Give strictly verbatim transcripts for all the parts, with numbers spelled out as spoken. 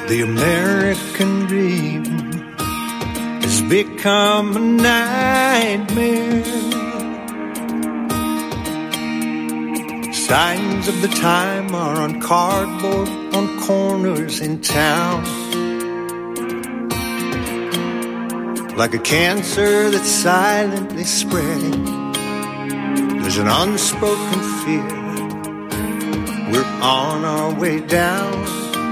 The American dream has become a nightmare. Signs of the time are on cardboard on corners in town. Like a cancer that's silently spreading, there's an unspoken fear. We're on our way down.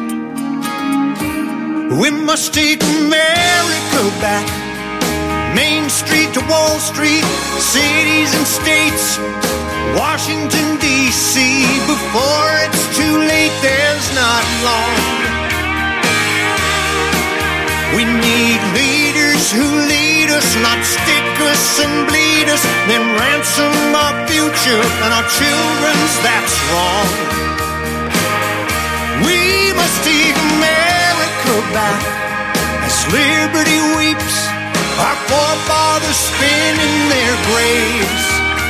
We must take America back. Main Street to Wall Street, cities and states, Washington, D C Before it's too late, there's not long. We need leaders who lead us, not stick us and bleed us, then ransom our future and our children's, that's wrong. We must take America back as liberty weeps, our forefathers spin in their graves.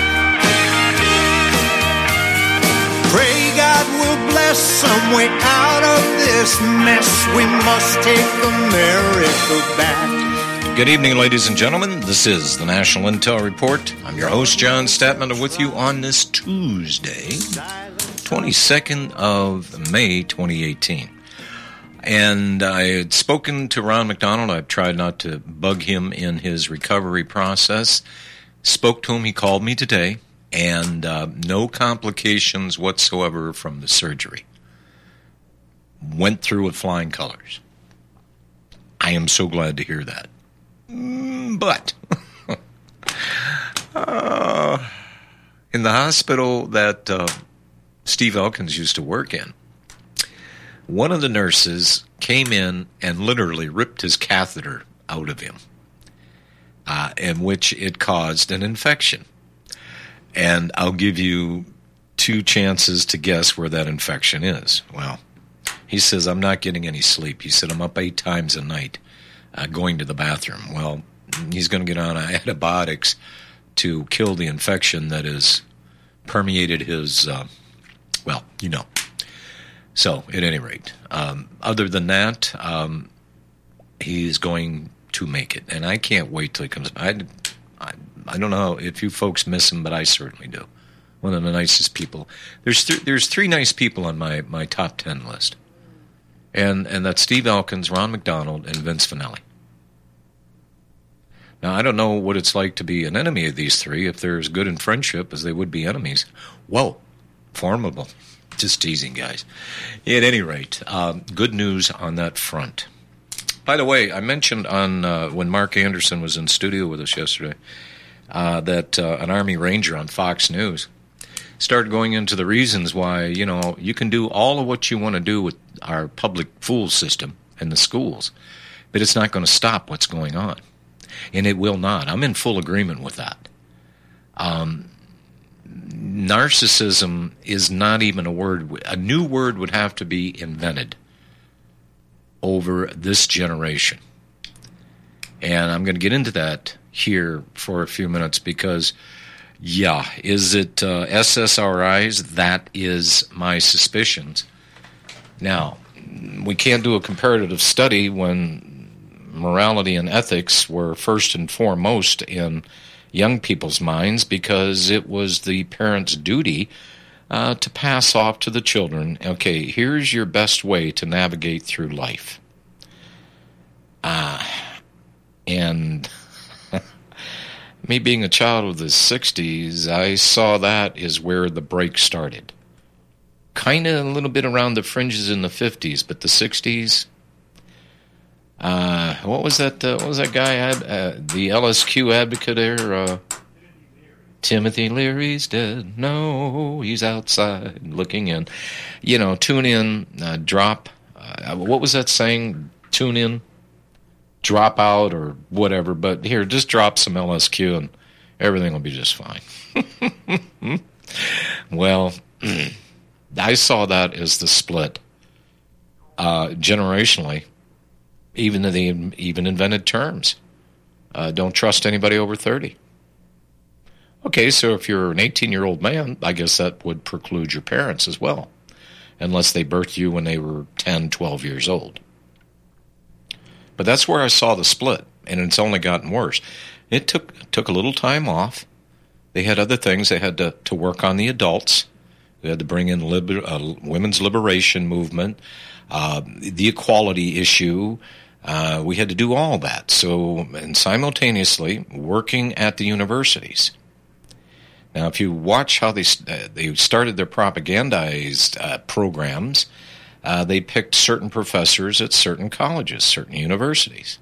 Pray God will bless some way out of this mess. We must take America back. Good evening, ladies and gentlemen. This is the National Intel Report. I'm your host, John Statman, and with you on this Tuesday, twenty-second of May, twenty eighteen. And I had spoken to Ron McDonald. I've tried not to bug him in his recovery process. Spoke to him. He called me today. And uh, no complications whatsoever from the surgery. Went through with flying colors. I am so glad to hear that. Mm, but uh, in the hospital that uh, Steve Elkins used to work in, one of the nurses came in and literally ripped his catheter out of him, uh, in which it caused an infection. And I'll give you two chances to guess where that infection is. Well, he says, I'm not getting any sleep. He said, I'm up eight times a night uh, going to the bathroom. Well, he's going to get on antibiotics to kill the infection that has permeated his, uh, well, you know. So, at any rate, um, other than that, um, he's going to make it. And I can't wait till he comes back. I, I don't know if you folks miss him, but I certainly do. One of the nicest people. There's th- there's three nice people on my, my top ten list. And and that's Steve Elkins, Ron McDonald, and Vince Finelli. Now, I don't know what it's like to be an enemy of these three, if they're as good in friendship as they would be enemies. Whoa, formidable. Just teasing, guys. At any rate, um, good news on that front. By the way, I mentioned on uh, when Mark Anderson was in studio with us yesterday, Uh, that uh, an Army Ranger on Fox News started going into the reasons why, you know, you can do all of what you want to do with our public fool system in the schools, but it's not going to stop what's going on. And it will not. I'm in full agreement with that. Um, narcissism is not even a word. A new word would have to be invented over this generation. And I'm going to get into that here for a few minutes because, yeah, is it uh, S S R Is? That is my suspicions. Now, we can't do a comparative study when morality and ethics were first and foremost in young people's minds because it was the parents' duty uh, to pass off to the children, okay, here's your best way to navigate through life. Ah, uh, and me being a child of the sixties, I saw that is where the break started. Kind of a little bit around the fringes in the fifties, but the sixties, uh, what was that, uh, what was that guy, uh, the L S Q advocate there, uh, Timothy Leary's dead, no, he's outside looking in. You know, tune in, uh, drop, uh, what was that saying, tune in? Drop out or whatever, but here, just drop some L S Q and everything will be just fine. Well, I saw that as the split. Uh, generationally, even they even invented terms. Uh, don't trust anybody over thirty. Okay, so if you're an eighteen-year-old man, I guess that would preclude your parents as well, unless they birthed you when they were ten, twelve years old. But that's where I saw the split, and it's only gotten worse. It took took a little time off. They had other things. They had to, to work on the adults. They had to bring in liber, uh, women's liberation movement, uh, the equality issue. Uh, we had to do all that. So, and simultaneously working at the universities. Now, if you watch how they uh, they started their propagandized uh, programs, uh, they picked certain professors at certain colleges, certain universities.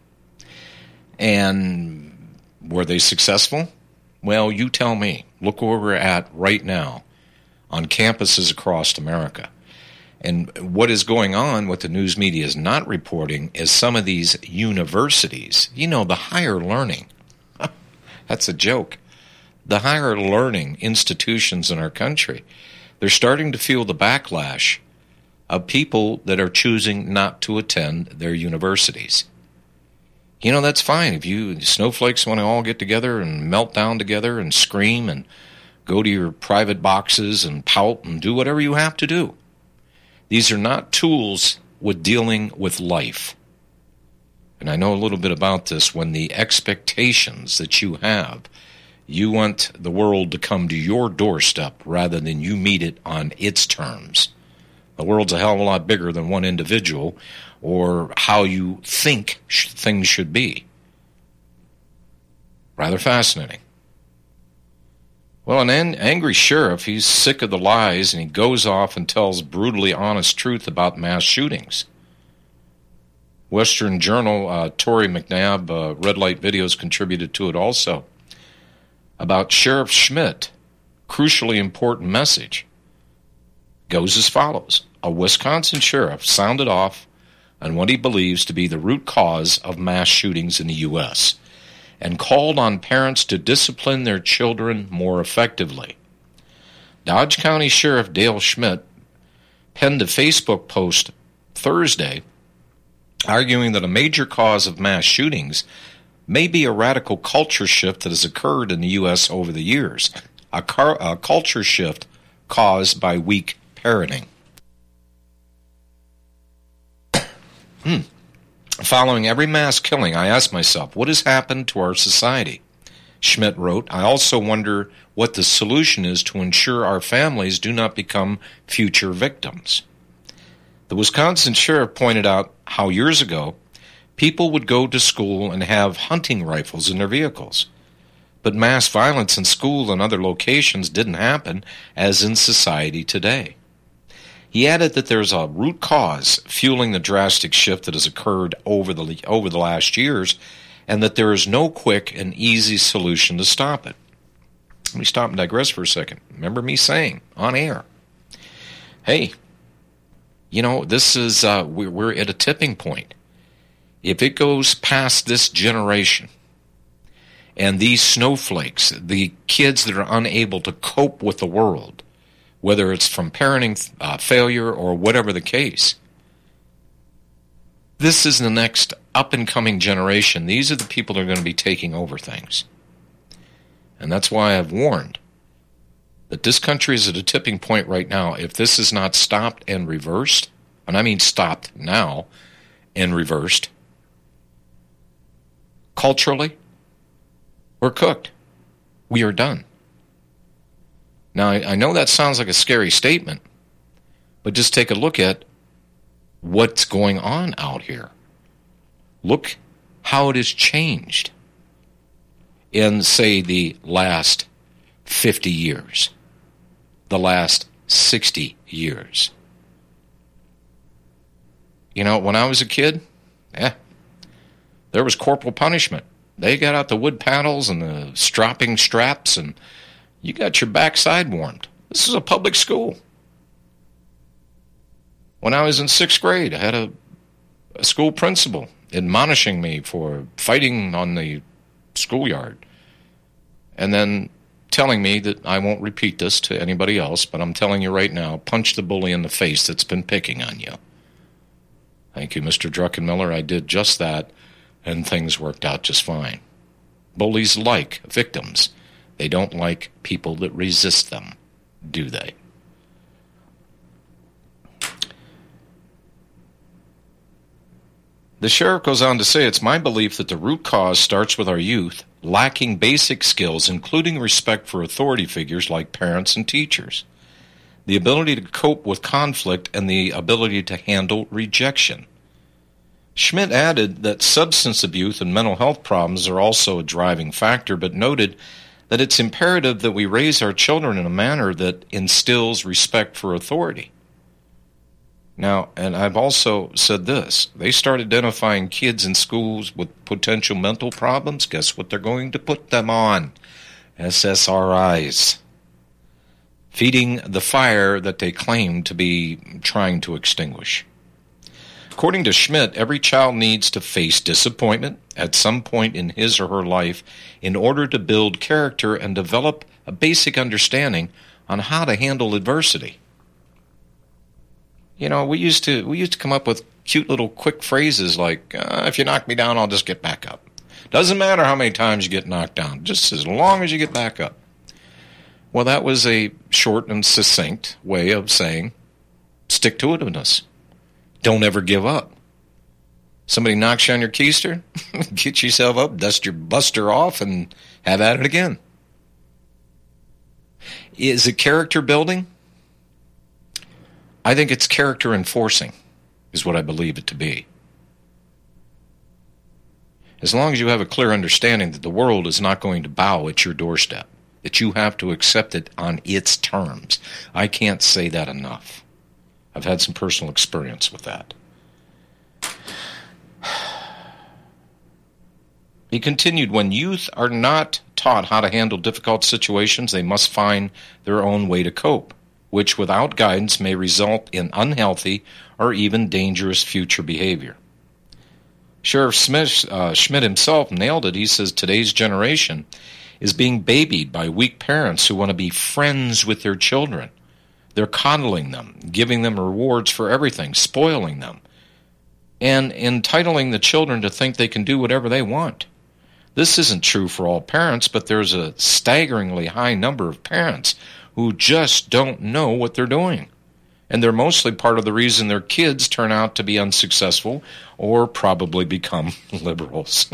And were they successful? Well, you tell me. Look where we're at right now on campuses across America. And what is going on, what the news media is not reporting, is some of these universities, you know, the higher learning. That's a joke. The higher learning institutions in our country, they're starting to feel the backlash of people that are choosing not to attend their universities. You know, that's fine. If you snowflakes want to all get together and melt down together and scream and go to your private boxes and pout and do whatever you have to do. These are not tools with dealing with life. And I know a little bit about this. When the expectations that you have, you want the world to come to your doorstep rather than you meet it on its terms. The world's a hell of a lot bigger than one individual or how you think sh- things should be. Rather fascinating. Well, an an- angry sheriff, he's sick of the lies, and he goes off and tells brutally honest truth about mass shootings. Western Journal, uh, Tory McNabb, uh, Red Light Videos contributed to it also. About Sheriff Schmidt, crucially important message, goes as follows. A Wisconsin sheriff sounded off on what he believes to be the root cause of mass shootings in the U S and called on parents to discipline their children more effectively. Dodge County Sheriff Dale Schmidt penned a Facebook post Thursday arguing that a major cause of mass shootings may be a radical culture shift that has occurred in the U S over the years, a, car, a culture shift caused by weak parenting. hmm. Following every mass killing, I ask myself, what has happened to our society? Schmidt wrote, I also wonder what the solution is to ensure our families do not become future victims. The Wisconsin sheriff pointed out how years ago, people would go to school and have hunting rifles in their vehicles. But mass violence in school and other locations didn't happen as in society today. He added that there's a root cause fueling the drastic shift that has occurred over the over the last years, and that there is no quick and easy solution to stop it. Let me stop and digress for a second. Remember me saying on air, hey, you know, this is uh, we're, we're at a tipping point. If it goes past this generation, and these snowflakes, the kids that are unable to cope with the world, whether it's from parenting uh, failure or whatever the case, this is the next up-and-coming generation. These are the people that are going to be taking over things. And that's why I've warned that this country is at a tipping point right now. If this is not stopped and reversed, and I mean stopped now and reversed, culturally, we're cooked. We are done. Now, I know that sounds like a scary statement, but just take a look at what's going on out here. Look how it has changed in, say, the last fifty years, the last sixty years. You know, when I was a kid, eh, there was corporal punishment. They got out the wood paddles and the stropping straps, and you got your backside warmed. This is a public school. When I was in sixth grade, I had a, a school principal admonishing me for fighting on the schoolyard, and then telling me that I won't repeat this to anybody else, but I'm telling you right now, punch the bully in the face that's been picking on you. Thank you, Mister Druckenmiller. I did just that, and things worked out just fine. Bullies like victims. They don't like people that resist them, do they? The sheriff goes on to say, it's my belief that the root cause starts with our youth lacking basic skills, including respect for authority figures like parents and teachers, the ability to cope with conflict, and the ability to handle rejection. Schmidt added that substance abuse and mental health problems are also a driving factor, but noted that it's imperative that we raise our children in a manner that instills respect for authority. Now, and I've also said this, they start identifying kids in schools with potential mental problems. Guess what they're going to put them on? S S R Is. Feeding the fire that they claim to be trying to extinguish. According to Schmidt, every child needs to face disappointment at some point in his or her life in order to build character and develop a basic understanding on how to handle adversity. You know, we used to we used to come up with cute little quick phrases like, uh, if you knock me down, I'll just get back up. Doesn't matter how many times you get knocked down, just as long as you get back up. Well, that was a short and succinct way of saying, stick-to-itiveness. Don't ever give up. Somebody knocks you on your keister, get yourself up, dust your buster off, and have at it again. Is it character building? I think it's character enforcing, is what I believe it to be. As long as you have a clear understanding that the world is not going to bow at your doorstep, that you have to accept it on its terms. I can't say that enough. I've had some personal experience with that. He continued, when youth are not taught how to handle difficult situations, they must find their own way to cope, which without guidance may result in unhealthy or even dangerous future behavior. Sheriff Smith, uh, Schmidt himself nailed it. He says today's generation is being babied by weak parents who want to be friends with their children. They're coddling them, giving them rewards for everything, spoiling them, and entitling the children to think they can do whatever they want. This isn't true for all parents, but there's a staggeringly high number of parents who just don't know what they're doing. And they're mostly part of the reason their kids turn out to be unsuccessful or probably become liberals.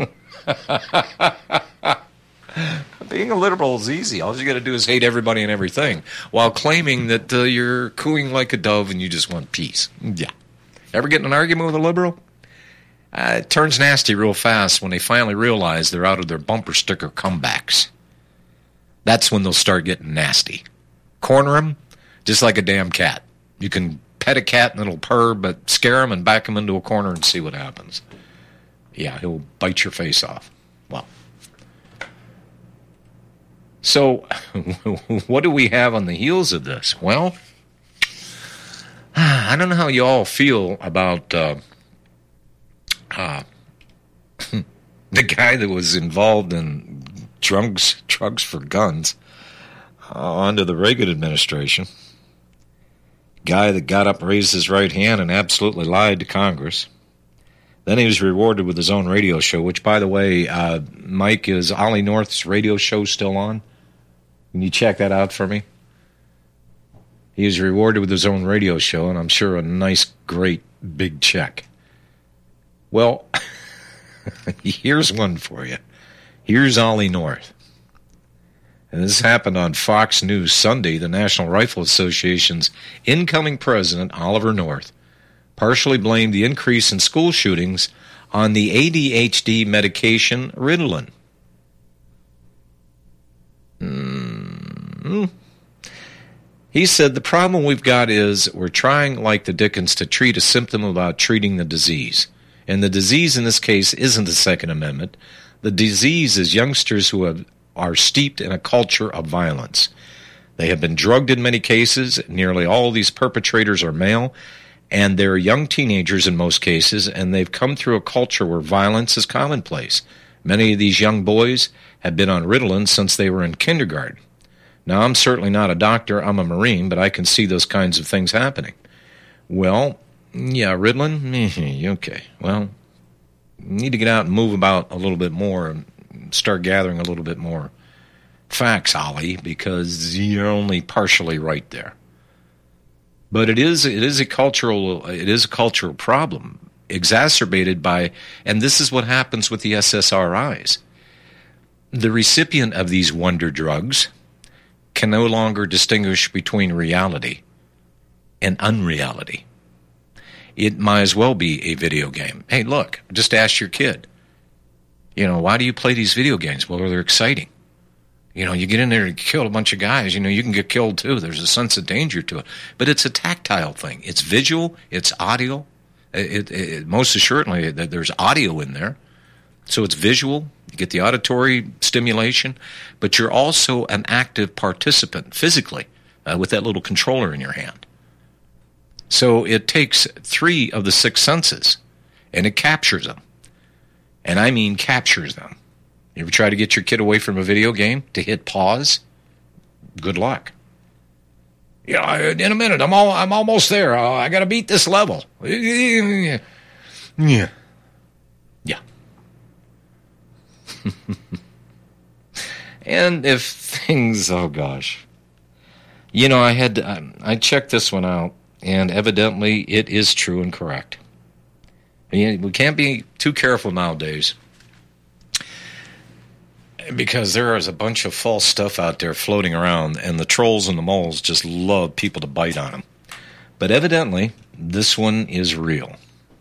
Being a liberal is easy. All you got to do is hate everybody and everything while claiming that uh, you're cooing like a dove and you just want peace. Yeah. Ever get in an argument with a liberal? Uh, it turns nasty real fast when they finally realize they're out of their bumper sticker comebacks. That's when they'll start getting nasty. Corner them, just like a damn cat. You can pet a cat and it'll purr, but scare him and back him into a corner and see what happens. Yeah, he'll bite your face off. Well, so what do we have on the heels of this? Well, I don't know how you all feel about uh, uh, the guy that was involved in drugs, drugs for guns uh, under the Reagan administration. Guy that got up, raised his right hand, and absolutely lied to Congress. Then he was rewarded with his own radio show, which, by the way, uh, Mike, is Ollie North's radio show still on? Can you check that out for me? He was rewarded with his own radio show, and I'm sure a nice, great, big check. Well, here's one for you. Here's Ollie North. And this happened on Fox News Sunday. The National Rifle Association's incoming president, Oliver North, partially blamed the increase in school shootings on the A D H D medication Ritalin. Mm-hmm. He said, the problem we've got is we're trying like the Dickens to treat a symptom without treating the disease. And the disease in this case isn't the Second Amendment. The disease is youngsters who have are steeped in a culture of violence. They have been drugged in many cases. Nearly all of these perpetrators are male, and they're young teenagers in most cases, and they've come through a culture where violence is commonplace. Many of these young boys have been on Ritalin since they were in kindergarten. Now, I'm certainly not a doctor, I'm a Marine, but I can see those kinds of things happening. Well, yeah, Ritalin? Okay, well, you need to get out and move about a little bit more and start gathering a little bit more facts, Ollie, because you're only partially right there. But it is it is a cultural it is a cultural problem. exacerbated by, and this is what happens with the S S R Is. The recipient of these wonder drugs can no longer distinguish between reality and unreality. It might as well be a video game. Hey, look, just ask your kid, you know, why do you play these video games? Well, they're exciting. You know, you get in there and kill a bunch of guys, you know, you can get killed too. There's a sense of danger to it. But it's a tactile thing. It's visual, it's audio. It, it, it, most assuredly, that there's audio in there. So it's visual. You get the auditory stimulation, but you're also an active participant physically uh, with that little controller in your hand. So it takes three of the six senses, and it captures them. And I mean captures them. You ever try to get your kid away from a video game to hit pause? Good luck. Yeah, in a minute, I'm all, I'm almost there. Uh, I got to beat this level. Yeah. Yeah. And if things, oh gosh. You know, I had, to, I checked this one out, and evidently it is true and correct. And we can't be too careful nowadays, because there is a bunch of false stuff out there floating around, and the trolls and the moles just love people to bite on them. But evidently, this one is real.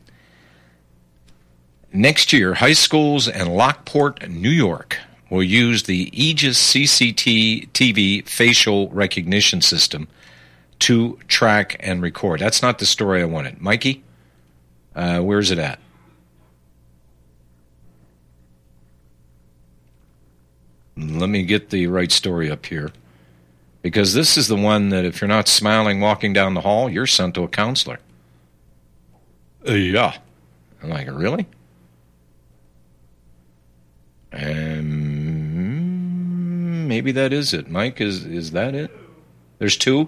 Next year, high schools in Lockport, New York, will use the Aegis C C T V facial recognition system to track and record. That's not the story I wanted. Mikey, uh, where's it at? Let me get the right story up here. Because this is the one that if you're not smiling walking down the hall, you're sent to a counselor. Uh, yeah. I'm like, really? Um, maybe that is it. Mike, is is that it? There's two?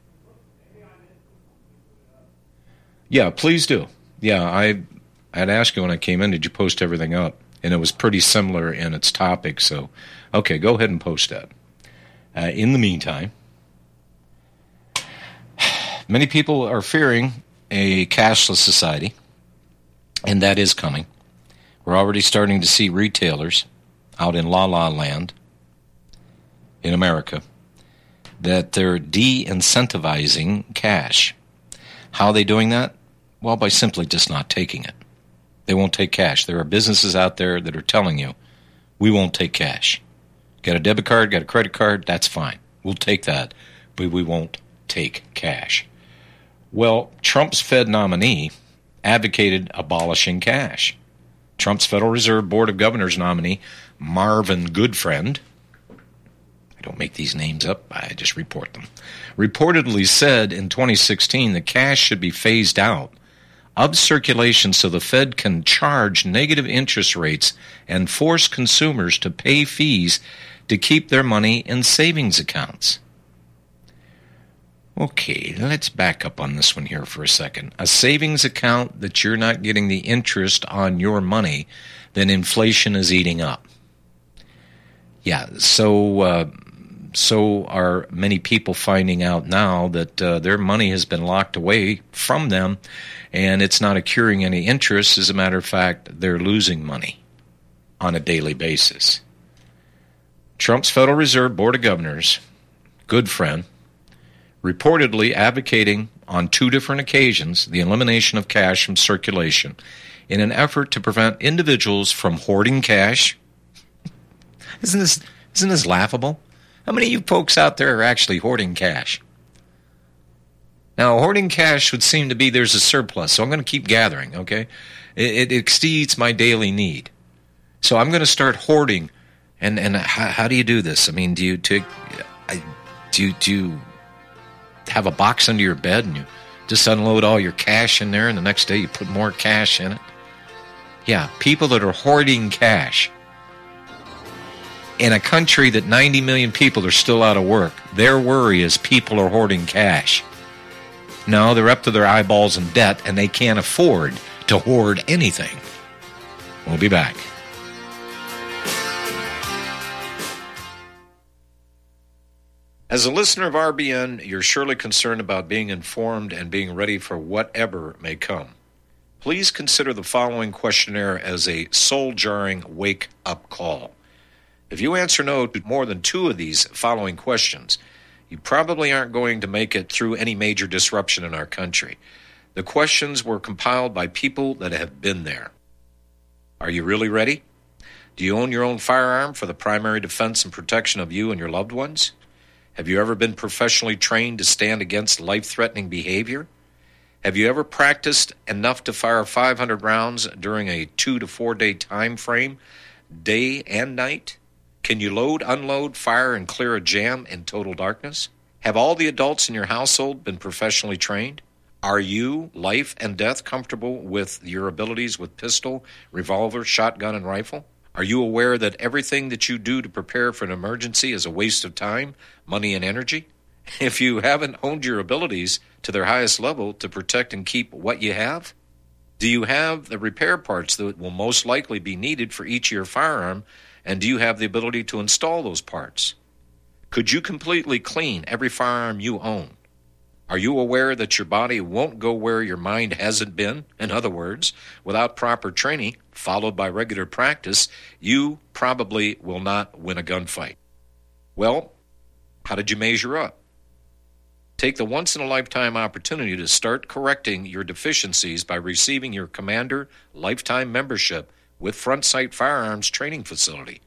Yeah, please do. Yeah, I I'd asked you when I came in, did you post everything up? And it was pretty similar in its topic, so okay, go ahead and post that. Uh, in the meantime, many people are fearing a cashless society, and that is coming. We're already starting to see retailers out in La La Land in America that they're de-incentivizing cash. How are they doing that? Well, by simply just not taking it. They won't take cash. There are businesses out there that are telling you, we won't take cash. Got a debit card, got a credit card, that's fine. We'll take that, but we won't take cash. Well, Trump's Fed nominee advocated abolishing cash. Trump's Federal Reserve Board of Governors nominee, Marvin Goodfriend, I don't make these names up, I just report them, reportedly said in twenty sixteen that cash should be phased out of circulation so the Fed can charge negative interest rates and force consumers to pay fees to keep their money in savings accounts. Okay, let's back up on this one here for a second. A savings account that you're not getting the interest on your money, then inflation is eating up. Yeah, so uh, so are many people finding out now that uh, their money has been locked away from them, and it's not accruing any interest. As a matter of fact, they're losing money on a daily basis. Trump's Federal Reserve Board of Governors, Goodfriend, reportedly advocating on two different occasions the elimination of cash from circulation in an effort to prevent individuals from hoarding cash. Isn't this isn't this laughable? How many of you folks out there are actually hoarding cash? Now, hoarding cash would seem to be there's a surplus, so I'm going to keep gathering, okay? It, it exceeds my daily need. So I'm going to start hoarding. And and how, how do you do this? I mean, do you take, do you, do you have a box under your bed and you just unload all your cash in there, and the next day you put more cash in it? Yeah, people that are hoarding cash in a country that ninety million people are still out of work, their worry is people are hoarding cash. No, they're up to their eyeballs in debt, and they can't afford to hoard anything. We'll be back. As a listener of R B N, you're surely concerned about being informed and being ready for whatever may come. Please consider the following questionnaire as a soul-jarring wake-up call. If you answer no to more than two of these following questions, you probably aren't going to make it through any major disruption in our country. The questions were compiled by people that have been there. Are you really ready? Do you own your own firearm for the primary defense and protection of you and your loved ones? Have you ever been professionally trained to stand against life-threatening behavior? Have you ever practiced enough to fire five hundred rounds during a two to four day time frame, day and night? Can you load, unload, fire, and clear a jam in total darkness? Have all the adults in your household been professionally trained? Are you, life and death, comfortable with your abilities with pistol, revolver, shotgun, and rifle? Are you aware that everything that you do to prepare for an emergency is a waste of time, money, and energy? If you haven't honed your abilities to their highest level to protect and keep what you have? Do you have the repair parts that will most likely be needed for each of your firearm, and do you have the ability to install those parts? Could you completely clean every firearm you own? Are you aware that your body won't go where your mind hasn't been? In other words, without proper training, followed by regular practice, you probably will not win a gunfight. Well, how did you measure up? Take the once-in-a-lifetime opportunity to start correcting your deficiencies by receiving your Commander Lifetime Membership with Front Sight Firearms Training Facility.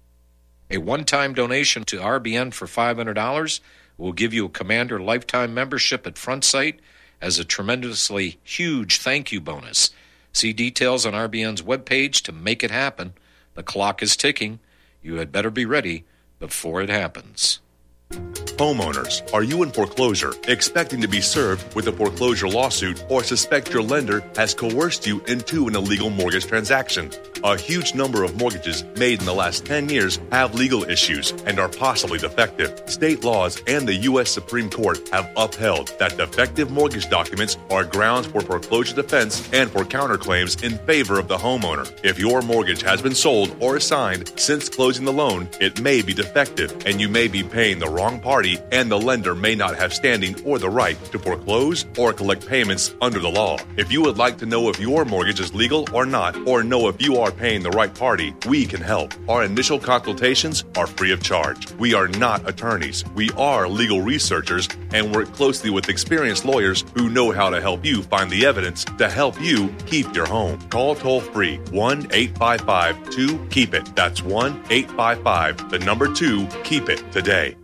A one-time donation to R B N for five hundred dollars will give you a Commander Lifetime Membership at Front Sight as a tremendously huge thank you bonus. See details on R B N's webpage to make it happen. The clock is ticking. You had better be ready before it happens. Homeowners, are you in foreclosure, expecting to be served with a foreclosure lawsuit, or suspect your lender has coerced you into an illegal mortgage transaction? A huge number of mortgages made in the last ten years have legal issues and are possibly defective. State laws and the U S Supreme Court have upheld that defective mortgage documents are grounds for foreclosure defense and for counterclaims in favor of the homeowner. If your mortgage has been sold or assigned since closing the loan, it may be defective and you may be paying the wrong party, and the lender may not have standing or the right to foreclose or collect payments under the law. If you would like to know if your mortgage is legal or not, or know if you are paying the right party, we can help. Our initial consultations are free of charge. We are not attorneys. We are legal researchers and work closely with experienced lawyers who know how to help you find the evidence to help you keep your home. Call toll-free one eight five five two keep it. That's one eight five five, the number two, keep it today.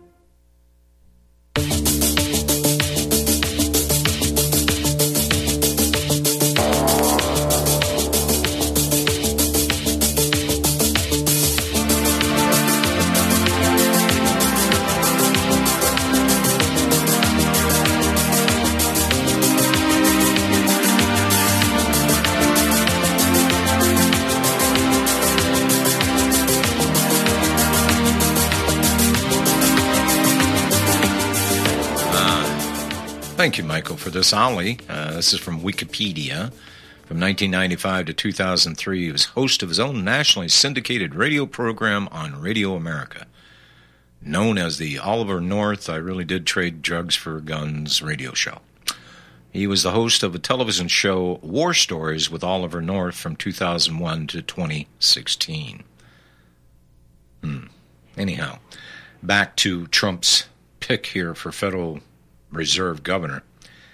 Thank you, Michael, for this. Ollie, uh, this is from Wikipedia. From nineteen ninety-five to two thousand three, he was host of his own nationally syndicated radio program on Radio America, known as the Oliver North I Really Did Trade Drugs for Guns radio show. He was the host of a television show, War Stories with Oliver North, from two thousand one to twenty sixteen. Hmm. Anyhow, back to Trump's pick here for Federal Reserve Governor.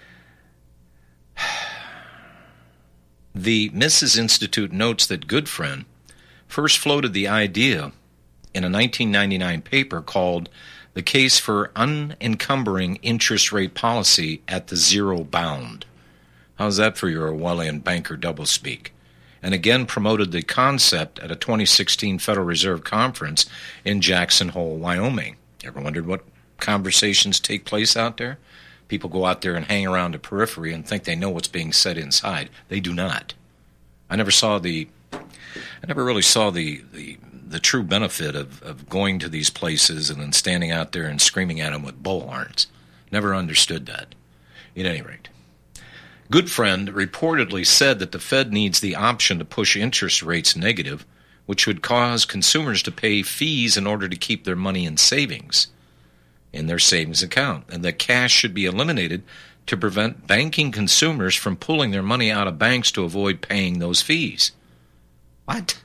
The Mises Institute notes that Goodfriend first floated the idea in a nineteen ninety-nine paper called The Case for Unencumbering Interest Rate Policy at the Zero Bound. How's that for your Orwellian banker doublespeak? And again promoted the concept at a twenty sixteen Federal Reserve conference in Jackson Hole, Wyoming. Ever wondered what conversations take place out there? People go out there and hang around the periphery and think they know what's being said inside. They do not. I never saw the, I never really saw the the, the true benefit of, of going to these places and then standing out there and screaming at them with bullhorns. Never understood that. At any rate, Goodfriend reportedly said that the Fed needs the option to push interest rates negative, which would cause consumers to pay fees in order to keep their money in savings. in their savings account, and that cash should be eliminated to prevent banking consumers from pulling their money out of banks to avoid paying those fees. What?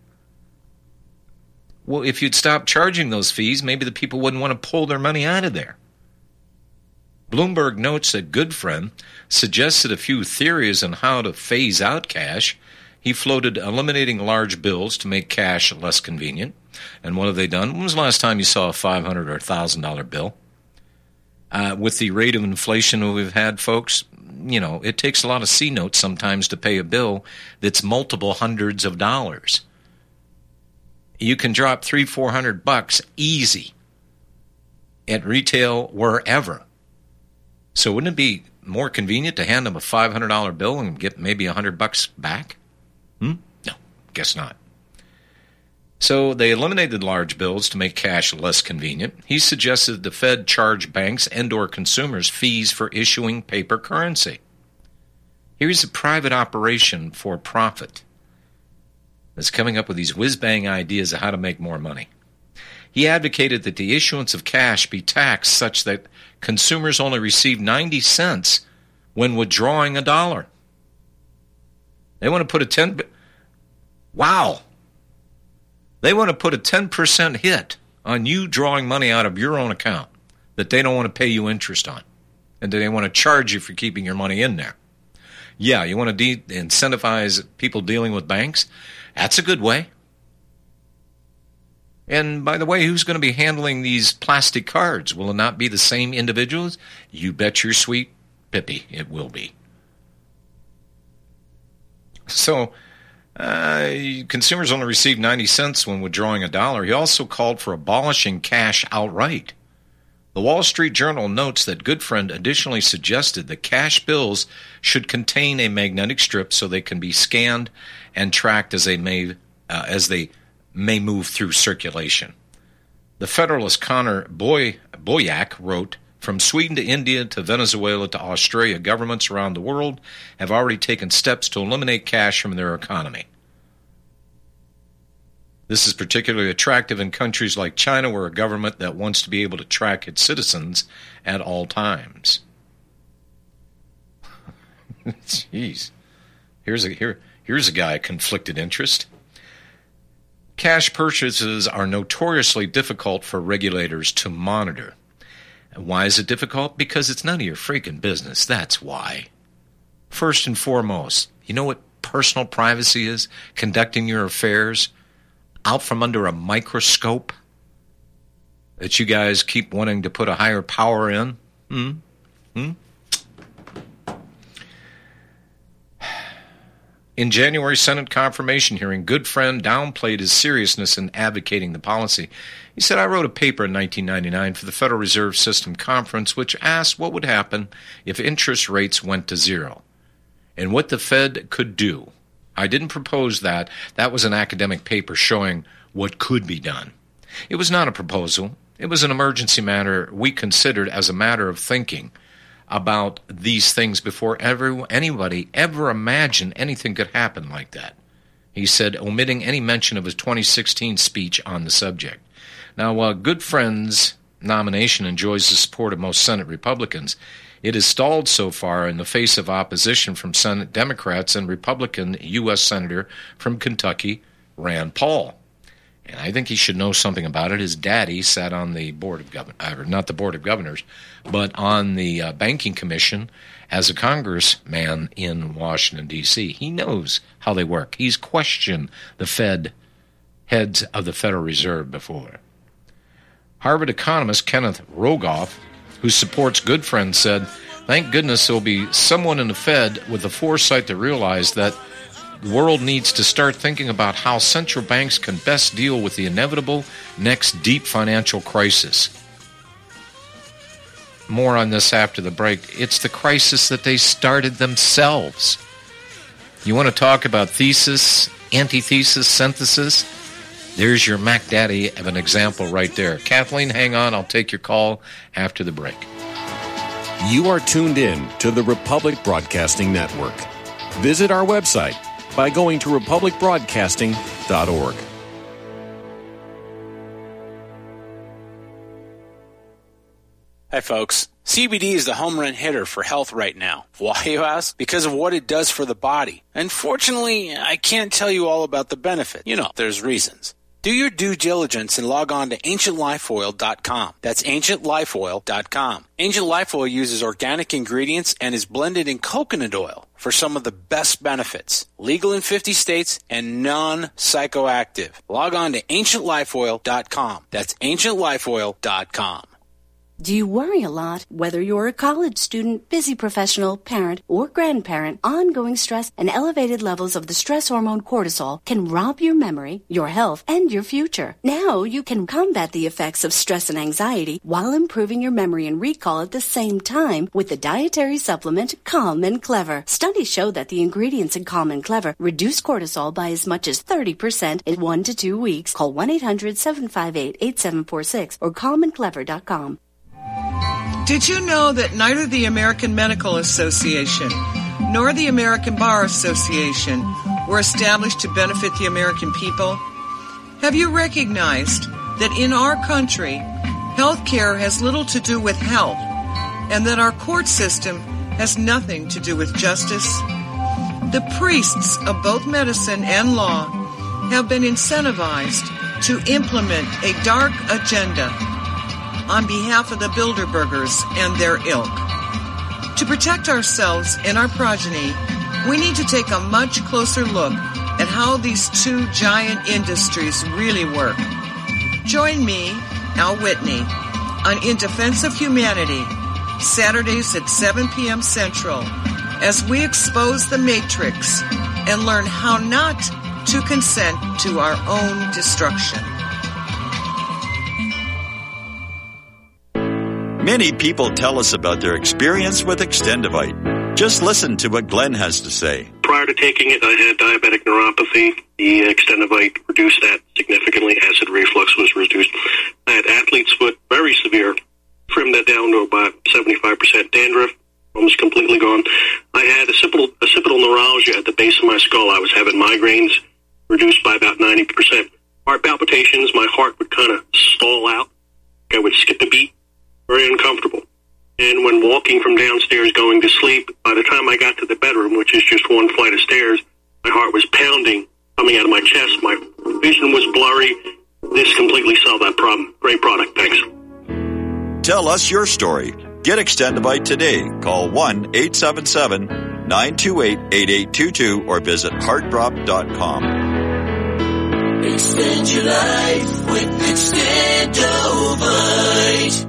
Well, if you'd stop charging those fees, maybe the people wouldn't want to pull their money out of there. Bloomberg notes that Goodfriend suggested a few theories on how to phase out cash. He floated eliminating large bills to make cash less convenient. And what have they done? When was the last time you saw a five hundred dollars or one thousand dollars bill? Uh, with the rate of inflation we've had, folks, you know, it takes a lot of C-notes sometimes to pay a bill that's multiple hundreds of dollars. You can drop three, four hundred bucks easy at retail wherever. So wouldn't it be more convenient to hand them a five hundred dollars bill and get maybe a hundred bucks back? Hmm? No, guess not. So they eliminated large bills to make cash less convenient. He suggested the Fed charge banks and or consumers fees for issuing paper currency. Here's a private operation for profit that's coming up with these whiz-bang ideas of how to make more money. He advocated that the issuance of cash be taxed such that consumers only receive ninety cents when withdrawing a dollar. They want to put a ten... Wow! They want to put a ten percent hit on you drawing money out of your own account that they don't want to pay you interest on. And they want to charge you for keeping your money in there. Yeah, you want to de- incentivize people dealing with banks? That's a good way. And by the way, who's going to be handling these plastic cards? Will it not be the same individuals? You bet your sweet Pippi it will be. So... Uh, consumers only receive ninety cents when withdrawing a dollar. He also called for abolishing cash outright. The Wall Street Journal notes that Goodfriend additionally suggested that cash bills should contain a magnetic strip so they can be scanned and tracked as they may uh, as they may move through circulation. The Federalist Connor Boy, Boyack wrote, "From Sweden to India to Venezuela to Australia, governments around the world have already taken steps to eliminate cash from their economy. This is particularly attractive in countries like China, where a government that wants to be able to track its citizens at all times." Jeez. Here's a here here's a guy, conflicted interest. Cash purchases are notoriously difficult for regulators to monitor. And why is it difficult? Because it's none of your freaking business. That's why. First and foremost, you know what personal privacy is? Conducting your affairs out from under a microscope that you guys keep wanting to put a higher power in? Hmm? Hmm? In January Senate confirmation hearing, Goodfriend downplayed his seriousness in advocating the policy. He said, "I wrote a paper in nineteen ninety-nine for the Federal Reserve System Conference which asked what would happen if interest rates went to zero and what the Fed could do. I didn't propose that. That was an academic paper showing what could be done. It was not a proposal. It was an emergency matter we considered as a matter of thinking about these things before ever, anybody ever imagined anything could happen like that," he said, omitting any mention of his twenty sixteen speech on the subject. Now, while Goodfriend's nomination enjoys the support of most Senate Republicans, it has stalled so far in the face of opposition from Senate Democrats and Republican U S Senator from Kentucky, Rand Paul. And I think he should know something about it. His daddy sat on the Board of Governors, or not the Board of Governors, but on the uh, Banking Commission as a congressman in Washington, D C He knows how they work. He's questioned the Fed, heads of the Federal Reserve before. Harvard economist Kenneth Rogoff, who supports Goodfriend, said, "Thank goodness there will be someone in the Fed with the foresight to realize that the world needs to start thinking about how central banks can best deal with the inevitable next deep financial crisis." More on this after the break. It's the crisis that they started themselves. You want to talk about thesis, antithesis, synthesis? There's your Mac Daddy of an example right there. Kathleen, hang on. I'll take your call after the break. You are tuned in to the Republic Broadcasting Network. Visit our website by going to republic broadcasting dot org. Hi, folks. C B D is the home run hitter for health right now. Why, you ask? Because of what it does for the body. Unfortunately, I can't tell you all about the benefit. You know, there's reasons. Do your due diligence and log on to ancient life oil dot com. That's ancient life oil dot com. Ancient Life Oil uses organic ingredients and is blended in coconut oil for some of the best benefits. Legal in fifty states and non-psychoactive. Log on to ancient life oil dot com. That's ancient life oil dot com. Do you worry a lot? Whether you're a college student, busy professional, parent, or grandparent, ongoing stress and elevated levels of the stress hormone cortisol can rob your memory, your health, and your future. Now you can combat the effects of stress and anxiety while improving your memory and recall at the same time with the dietary supplement Calm and Clever. Studies show that the ingredients in Calm and Clever reduce cortisol by as much as thirty percent in one to two weeks. Call one eight hundred seven five eight eight seven four six or calm and clever dot com. Did you know that neither the American Medical Association nor the American Bar Association were established to benefit the American people? Have you recognized that in our country, health care has little to do with health, and that our court system has nothing to do with justice? The priests of both medicine and law have been incentivized to implement a dark agenda on behalf of the Bilderbergers and their ilk. To protect ourselves and our progeny, we need to take a much closer look at how these two giant industries really work. Join me, Al Whitney, on In Defense of Humanity, Saturdays at seven p.m. Central, as we expose the Matrix and learn how not to consent to our own destruction. Many people tell us about their experience with Extendivite. Just listen to what Glenn has to say. Prior to taking it, I had diabetic neuropathy. The Extendivite reduced that significantly. Acid reflux was reduced. I had athlete's foot, very severe. Trimmed that down to about seventy-five percent dandruff, almost completely gone. I had occipital, occipital neuralgia at the base of my skull. I was having migraines, reduced by about ninety percent. Heart palpitations, my heart would kind of stall out. I would skip a beat. Very uncomfortable. And when walking from downstairs going to sleep, by the time I got to the bedroom, which is just one flight of stairs, my heart was pounding, coming out of my chest. My vision was blurry. This completely solved that problem. Great product. Thanks. Tell us your story. Get Extendivite today. Call one eight seven seven nine two eight eight eight two two or visit heart drop dot com. Extend your life with Extendivite.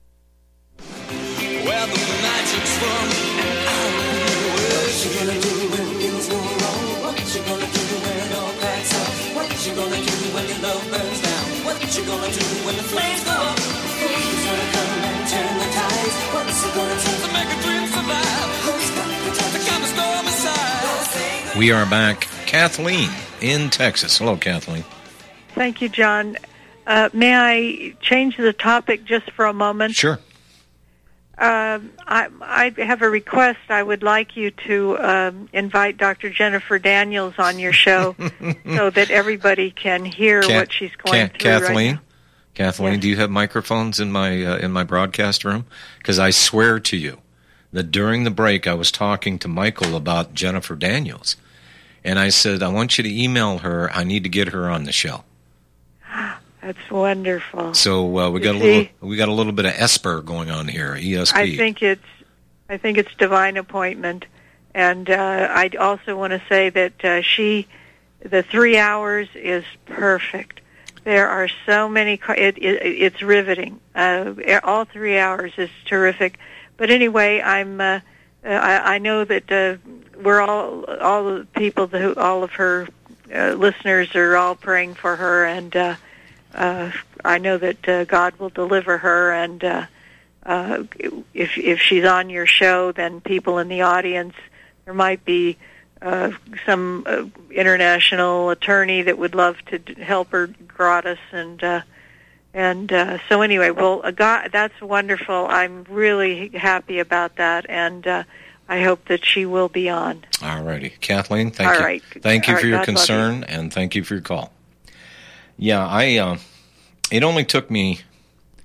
Where the magic's from, and I know what you gonna do when things go wrong? What you gonna do when it all cracks up? What you gonna do when your love burns down? What you gonna do when the flames go up? Who's gonna come and turn the tides? What's it gonna take to make a dream survive? Who's got the time to come and storm aside? We are back. Kathleen in Texas. Hello, Kathleen. Thank you, John. Uh, may I change the topic just for a moment? Sure. Um, I, I have a request. I would like you to um, invite Doctor Jennifer Daniels on your show so that everybody can hear Ka- what she's going Ka- through Kathleen, right now. Kathleen, Yes. do you have microphones in my uh, in my broadcast room? Because I swear to you that during the break I was talking to Michael about Jennifer Daniels, and I said, I want you to email her. I need to get her on the show. That's wonderful. So uh, we got You a little see, we got a little bit of Esper going on here. E S P. I think it's I think it's divine appointment, and uh, I also want to say that uh, she, the three hours is perfect. There are so many. It, it, it's riveting. Uh, all three hours is terrific. But anyway, I'm. Uh, I, I know that uh, we're all all the people who all of her uh, listeners are all praying for her, and uh, uh, I know that uh, God will deliver her. And uh, uh, if if she's on your show, then people in the audience, there might be uh, some uh, international attorney that would love to d- help her gratis, and uh, and uh, so anyway, well, uh, God, that's wonderful. I'm really happy about that, and uh, I hope that she will be on. All righty, Kathleen. Thank All you. right. Thank you All for right, your God love concern, you. and thank you for your call. Yeah, I. Uh, it only took me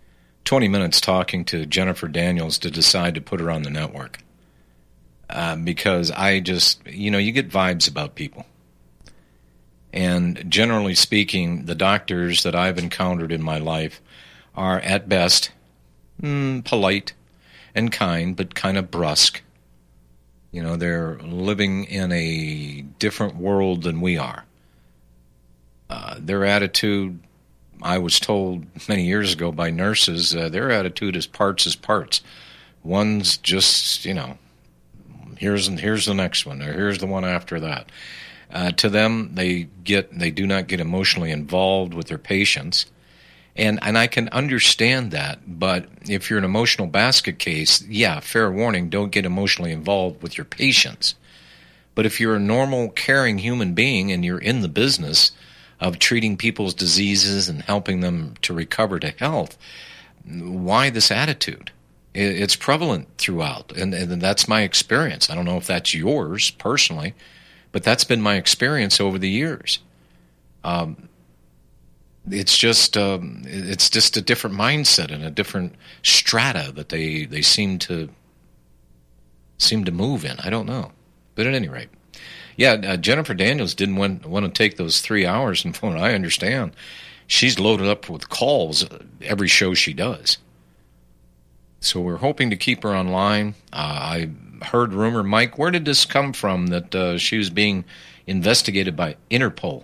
twenty minutes talking to Jennifer Daniels to decide to put her on the network. Uh, because I just, you know, you get vibes about people. And generally speaking, the doctors that I've encountered in my life are at best mm, polite and kind, but kind of brusque. You know, they're living in a different world than we are. Uh, their attitude, I was told many years ago by nurses, uh, their attitude is parts is parts. One's just, you know, here's here's the next one, or here's the one after that. Uh, to them, they get they do not get emotionally involved with their patients, and and I can understand that. But if you're an emotional basket case, yeah, fair warning, don't get emotionally involved with your patients. But if you're a normal, caring human being and you're in the business of treating people's diseases and helping them to recover to health, why this attitude? It's prevalent throughout, and, and that's my experience. I don't know if that's yours personally, but that's been my experience over the years. Um, it's just um, it's just a different mindset and a different strata that they, they seem to seem to move in. I don't know, but at any rate, yeah. Uh, Jennifer Daniels didn't want, want to take those three hours, and from what I understand, she's loaded up with calls every show she does. So we're hoping to keep her online. Uh, I heard rumor, Mike, where did this come from that uh, she was being investigated by Interpol?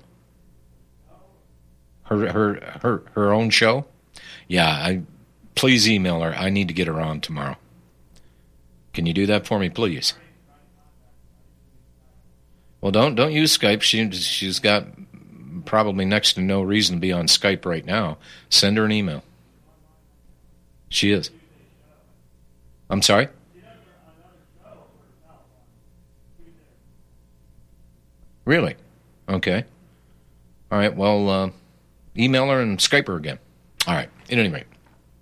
Her her her her own show? Yeah, I please email her. I need to get her on tomorrow. Can you do that for me, please? Well, don't don't use Skype. She she's got probably next to no reason to be on Skype right now. Send her an email. She is. I'm sorry? Really? Okay. All right, well, uh, email her and Skype her again. All right, at any rate.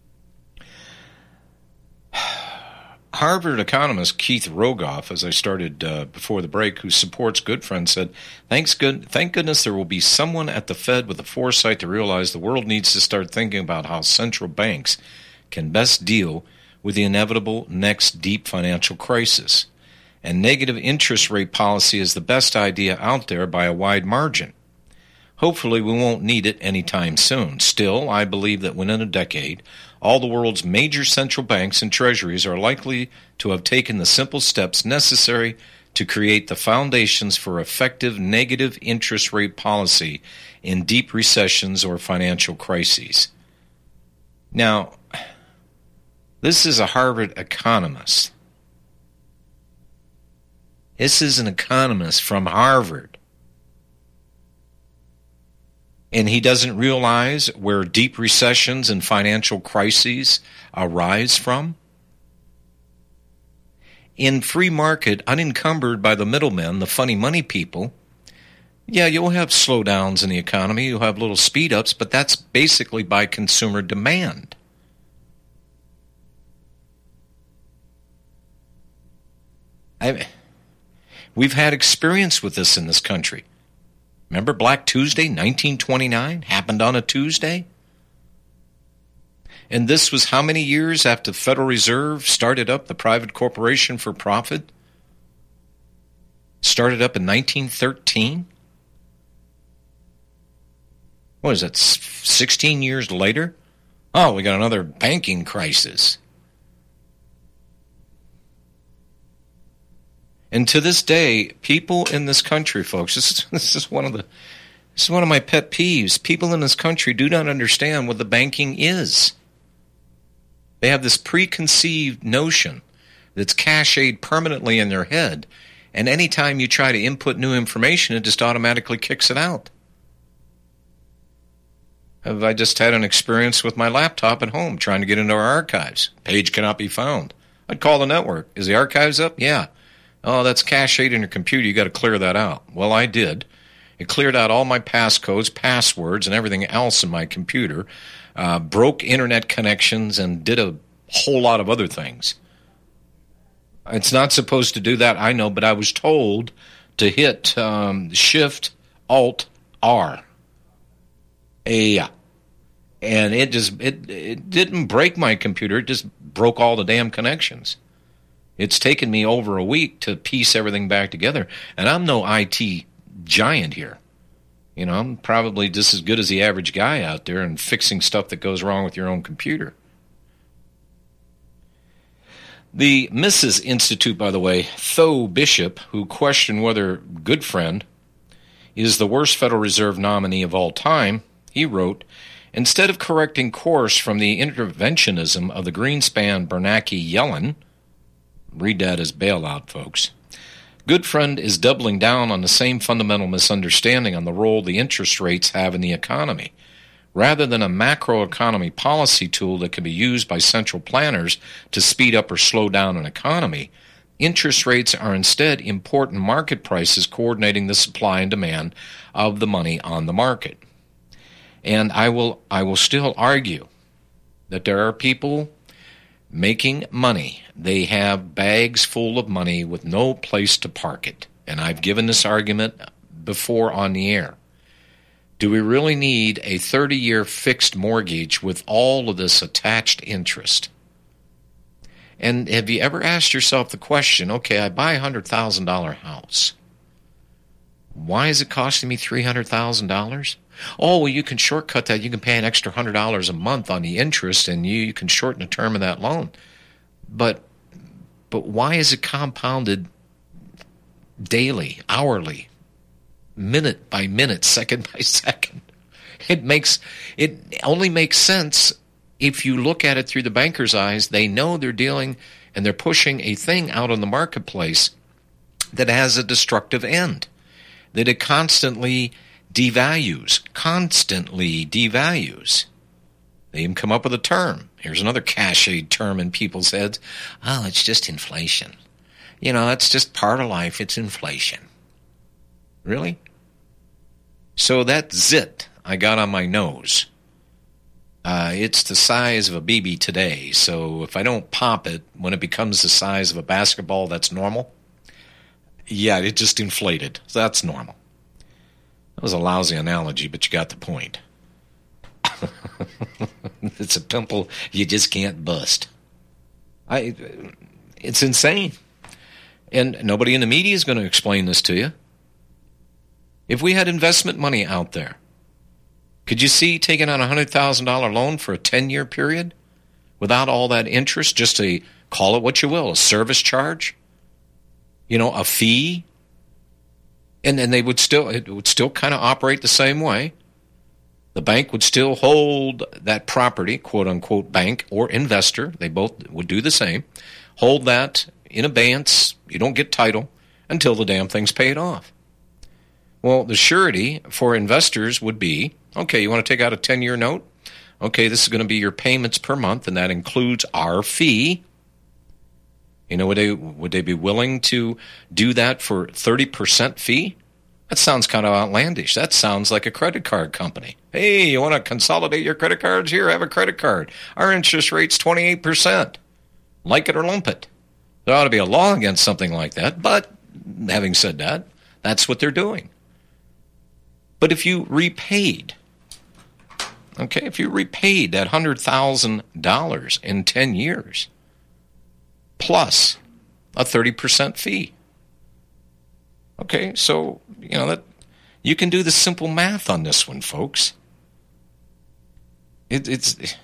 Harvard economist Keith Rogoff, as I started uh, before the break, who supports Good Friends, said, Thanks good, thank goodness there will be someone at the Fed with the foresight to realize the world needs to start thinking about how central banks can best deal with the inevitable next deep financial crisis. And negative interest rate policy is the best idea out there by a wide margin. Hopefully we won't need it anytime soon. Still, I believe that within a decade, all the world's major central banks and treasuries are likely to have taken the simple steps necessary to create the foundations for effective negative interest rate policy in deep recessions or financial crises. Now, this is a Harvard economist. This is an economist from Harvard. And he doesn't realize where deep recessions and financial crises arise from? In free market, unencumbered by the middlemen, the funny money people, yeah, you'll have slowdowns in the economy, you'll have little speed-ups, but that's basically by consumer demand. I, we've had experience with this in this country. Remember Black Tuesday, nineteen twenty-nine? Happened on a Tuesday? And this was how many years after the Federal Reserve started up the private corporation for profit? Started up in nineteen thirteen? What is that, sixteen years later? Oh, we got another banking crisis. And to this day, people in this country, folks, this is, this is one of the this is one of my pet peeves. People in this country do not understand what the banking is. They have this preconceived notion that's cached permanently in their head, and anytime you try to input new information, it just automatically kicks it out. Have I just had an experience with my laptop at home trying to get into our archives? Page cannot be found. I'd call the network. Is the archives up? Yeah. Oh, that's cached in your computer. You got to clear that out. Well, I did. It cleared out all my passcodes, passwords, and everything else in my computer, uh, broke internet connections, and did a whole lot of other things. It's not supposed to do that, I know, but I was told to hit um, Shift Alt R. Yeah. And it just it it didn't break my computer. It just broke all the damn connections. It's taken me over a week to piece everything back together. And I'm no I T giant here. You know, I'm probably just as good as the average guy out there in fixing stuff that goes wrong with your own computer. The Missus Institute, by the way, Tho Bishop, who questioned whether Goodfriend is the worst Federal Reserve nominee of all time, he wrote, instead of correcting course from the interventionism of the Greenspan Bernanke Yellen, read that as bailout, folks, Goodfriend is doubling down on the same fundamental misunderstanding on the role the interest rates have in the economy. Rather than a macroeconomy policy tool that can be used by central planners to speed up or slow down an economy, interest rates are instead important market prices coordinating the supply and demand of the money on the market. And I will I will still argue that there are people making money. They have bags full of money with no place to park it. And I've given this argument before on the air. Do we really need a thirty-year fixed mortgage with all of this attached interest? And have you ever asked yourself the question, okay, I buy a one hundred thousand dollars house. Why is it costing me three hundred thousand dollars? Oh, well, you can shortcut that. You can pay an extra one hundred dollars a month on the interest, and you, you can shorten the term of that loan. But, but why is it compounded daily, hourly, minute by minute, second by second? It makes it only makes sense if you look at it through the banker's eyes. They know they're dealing and they're pushing a thing out on the marketplace that has a destructive end, that it constantly devalues, constantly devalues. They even come up with a term. Here's another cached term in people's heads. Oh, it's just inflation. You know, it's just part of life. It's inflation. Really? So that zit I got on my nose, uh, it's the size of a B B today. So if I don't pop it, when it becomes the size of a basketball, that's normal. Yeah, it just inflated. So that's normal. That was a lousy analogy, but you got the point. It's a pimple you just can't bust. I, it's insane. And nobody in the media is going to explain this to you. If we had investment money out there, could you see taking on a one hundred thousand dollars loan for a ten-year period without all that interest, just a, call it what you will, a service charge, you know, a fee? And then they would still, it would still kind of operate the same way. The bank would still hold that property, quote-unquote bank or investor. They both would do the same. Hold that in abeyance. You don't get title until the damn thing's paid off. Well, the surety for investors would be, okay, you want to take out a ten-year note? Okay, this is going to be your payments per month, and that includes our fee. You know, would they, would they be willing to do that for thirty percent fee? That sounds kind of outlandish. That sounds like a credit card company. Hey, you want to consolidate your credit cards? Here, have a credit card. Our interest rate's twenty-eight percent. Like it or lump it. There ought to be a law against something like that, but having said that, that's what they're doing. But if you repaid, okay, if you repaid that one hundred thousand dollars in ten years, plus a thirty percent fee, okay, so, you know, that you can do the simple math on this one, folks. It, it's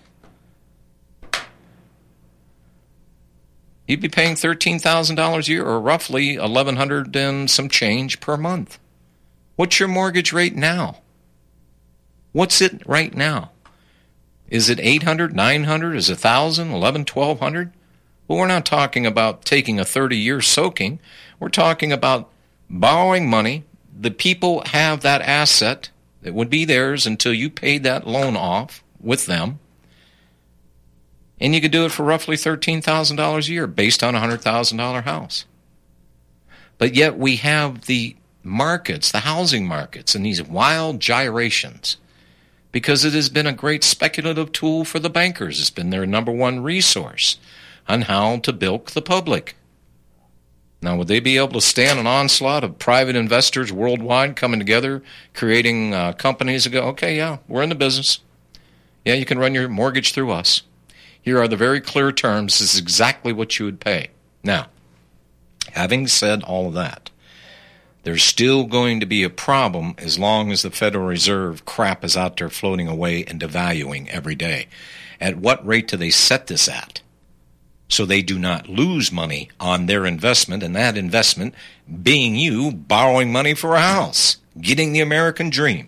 you'd be paying thirteen thousand dollars a year, or roughly eleven hundred dollars and some change per month. What's your mortgage rate now? What's it right now? Is it eight hundred dollars, nine hundred dollars, is it one thousand dollars, eleven hundred dollars, twelve hundred dollars? Well, we're not talking about taking a thirty-year soaking. We're talking about borrowing money. The people have that asset that would be theirs until you paid that loan off with them. And you could do it for roughly thirteen thousand dollars a year based on a one hundred thousand dollars house. But yet we have the markets, the housing markets, and these wild gyrations because it has been a great speculative tool for the bankers. It's been their number one resource on how to bilk the public. Now, would they be able to stand an onslaught of private investors worldwide coming together, creating uh, companies that go, okay, yeah, we're in the business. Yeah, you can run your mortgage through us. Here are the very clear terms. This is exactly what you would pay. Now, having said all of that, there's still going to be a problem as long as the Federal Reserve crap is out there floating away and devaluing every day. At what rate do they set this at? So they do not lose money on their investment, and that investment being you borrowing money for a house, getting the American dream.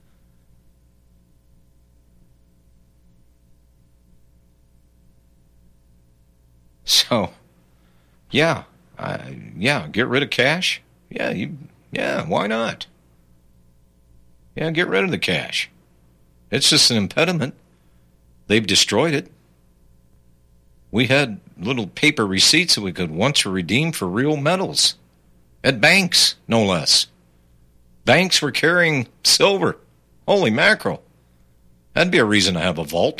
So, yeah, uh, yeah, get rid of cash. Yeah, you, yeah, why not? Yeah, get rid of the cash. It's just an impediment. They've destroyed it. We had little paper receipts that we could once redeem for real metals. At banks, no less. Banks were carrying silver. Holy mackerel. That'd be a reason to have a vault.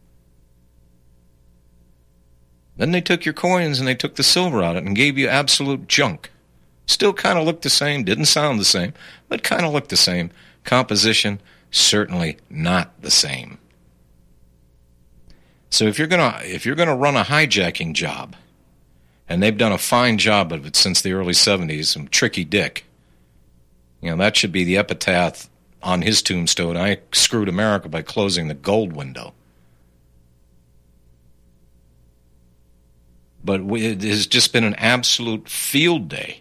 Then they took your coins and they took the silver out of it and gave you absolute junk. Still kind of looked the same, didn't sound the same, but kind of looked the same. Composition, certainly not the same. So if you're gonna if you're gonna run a hijacking job, and they've done a fine job of it since the early seventies, some tricky dick, you know, that should be the epitaph on his tombstone. I screwed America by closing the gold window. But it has just been an absolute field day.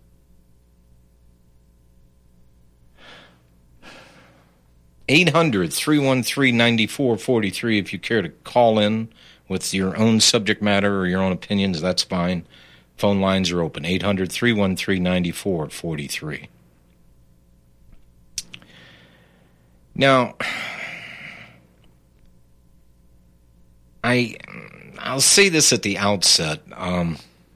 eight hundred, three one three, nine four four three if you care to call in with your own subject matter or your own opinions, that's fine. Phone lines are open, eight hundred, three one three, nine four four three. Now, I, I'll say this at the outset. Um,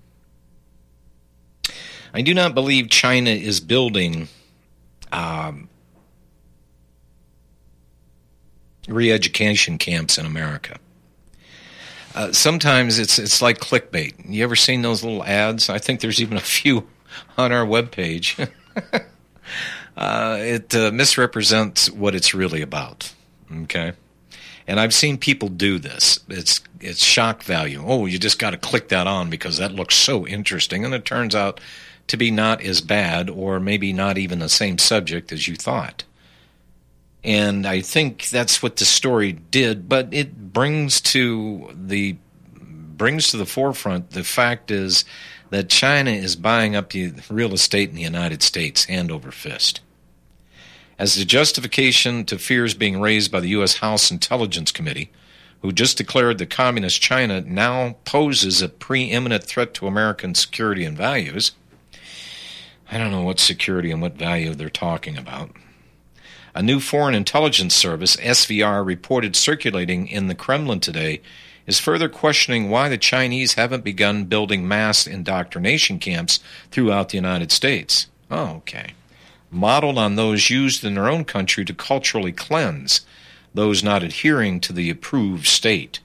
I do not believe China is building um, re-education camps in America. Uh, sometimes it's it's like clickbait. You ever seen those little ads? I think there's even a few on our webpage. uh, it uh, misrepresents what it's really about. Okay, and I've seen people do this. It's it's shock value. Oh, you just got to click that on because that looks so interesting, and it turns out to be not as bad, or maybe not even the same subject as you thought. And I think that's what the story did, but it brings to the brings to the forefront the fact is that China is buying up the real estate in the United States hand over fist. As the justification to fears being raised by the U S House Intelligence Committee, who just declared that communist China now poses a preeminent threat to American security and values. I don't know what security and what value they're talking about. A new foreign intelligence service, S V R, reported circulating in the Kremlin today is further questioning why the Chinese haven't begun building mass indoctrination camps throughout the United States. Oh, okay. Modeled on those used in their own country to culturally cleanse those not adhering to the approved state.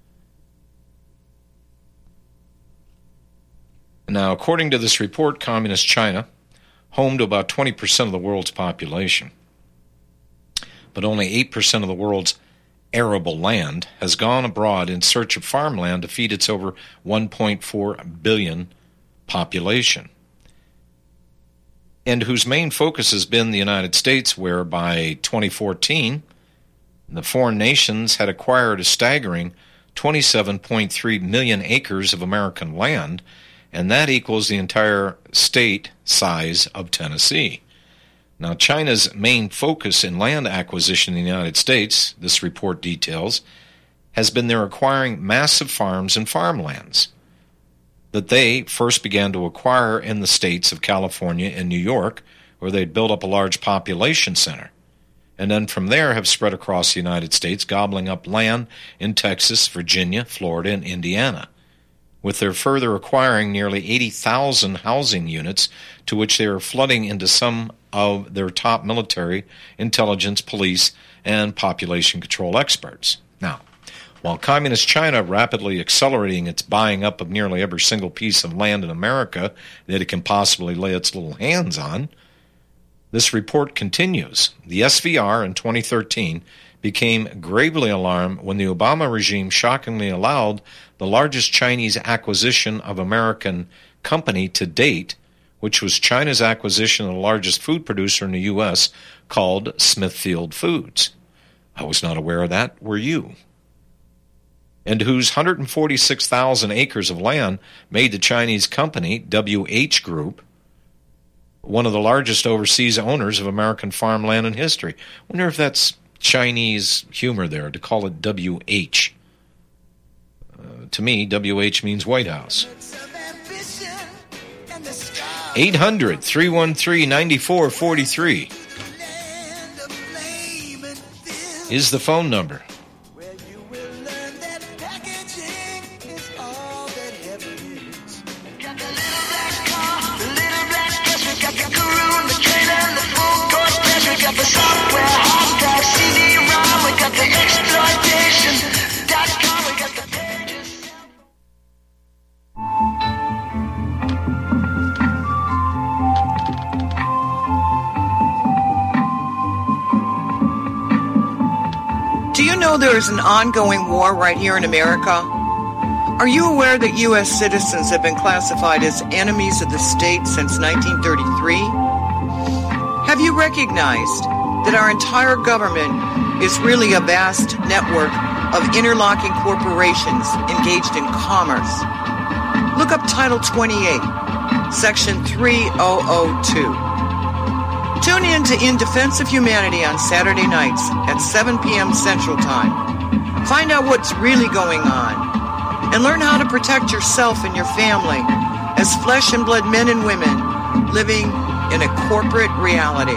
Now, according to this report, Communist China, home to about twenty percent of the world's population, but only eight percent of the world's arable land, has gone abroad in search of farmland to feed its over one point four billion population, and whose main focus has been the United States, where by twenty fourteen, the foreign nations had acquired a staggering twenty-seven point three million acres of American land, and that equals the entire state size of Tennessee. Now, China's main focus in land acquisition in the United States, this report details, has been their acquiring massive farms and farmlands that they first began to acquire in the states of California and New York, where they'd built up a large population center, and then from there have spread across the United States, gobbling up land in Texas, Virginia, Florida, and Indiana, with their further acquiring nearly eighty thousand housing units, to which they are flooding into some of their top military, intelligence, police, and population control experts. Now, while Communist China rapidly accelerating its buying up of nearly every single piece of land in America that it can possibly lay its little hands on, this report continues. The S V R in twenty thirteen became gravely alarmed when the Obama regime shockingly allowed the largest Chinese acquisition of American company to date, which was China's acquisition of the largest food producer in the U S, called Smithfield Foods. I was not aware of that, were you? And whose one hundred forty-six thousand acres of land made the Chinese company, W H Group, one of the largest overseas owners of American farmland in history. I wonder if that's Chinese humor there to call it W H. Uh, to me, W H means White House. eight hundred, three one three, nine four four three is the phone number. The software, hard drive, C D ROM, we got the exploitation dot com, we got the pages. Do you know there is an ongoing war right here in America? Are you aware that U S citizens have been classified as enemies of the state since nineteen thirty-three? Have you recognized that our entire government is really a vast network of interlocking corporations engaged in commerce? Look up Title twenty-eight, Section three thousand two. Tune in to In Defense of Humanity on Saturday nights at seven p.m. Central Time. Find out what's really going on and learn how to protect yourself and your family as flesh and blood men and women living in a corporate reality.